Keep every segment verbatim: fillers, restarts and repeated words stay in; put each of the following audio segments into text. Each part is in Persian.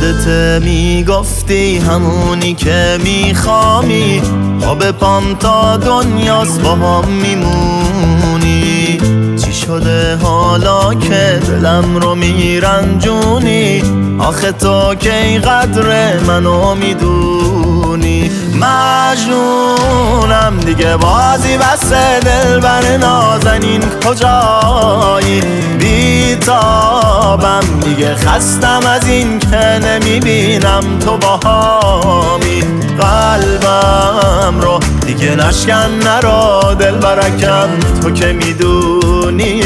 یادت میگفتی همونی که میخوامی، خواب پام تا دنیاست با هم میمونی. چی شده حالا که دلم رو میرنجونی؟ آخه تو که این قدر منو میدونی. مجنونم دیگه بازی بسه، دل بر نازنین کجایی؟ بیتابم دیگه خستم از این که نمیبینم تو باهامی. قلبم رو دیگه نشکن نرو دل برکم، تو که میدونی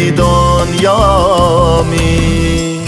دنیامی.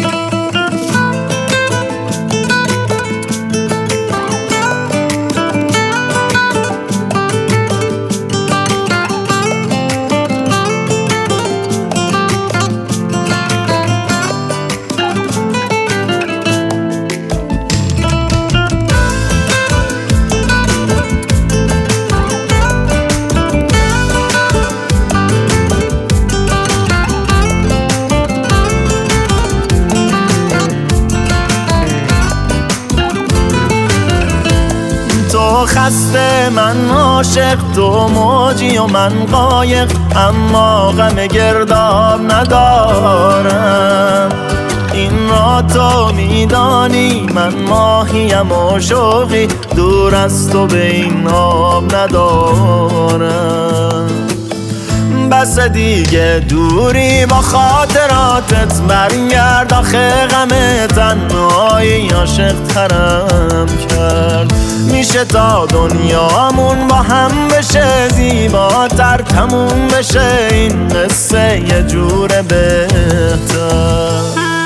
تو خسته من عاشق، تو موجی و من قایق، اما غم گرداب ندارم. این را تو میدانی من ماهیم و شوقی، دور از تو به این آب ندارم. بس دیگه دوری با خاطراتت، برگرد آخه غم تنهایی عاشق ترم کرد. میشه تا دنیامون با هم بشه زیباتر، تموم بشه این قصه یه جور بهتر.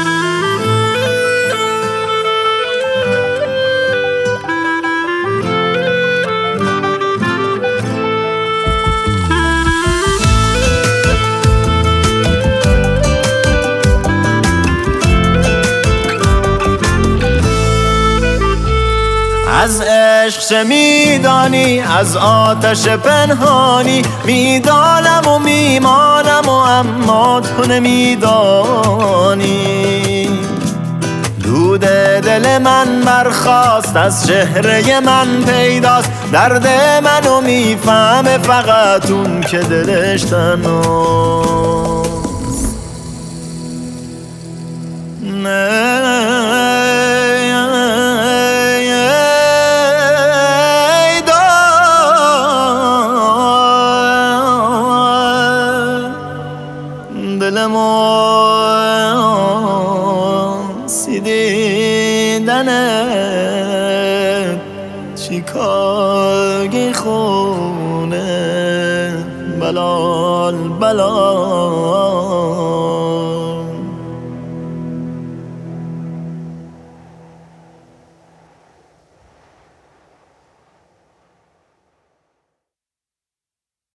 از عشق چه میدانی؟ از آتش پنهانی میدانم و میمانم و اما تو نمیدانی. دود دل من برخاست از چهره من پیداست، درد منو میفهمه فقط اون که دلش تنهاست. نه دلمو سیدیدنه چیکارگی خونه بلال بلال.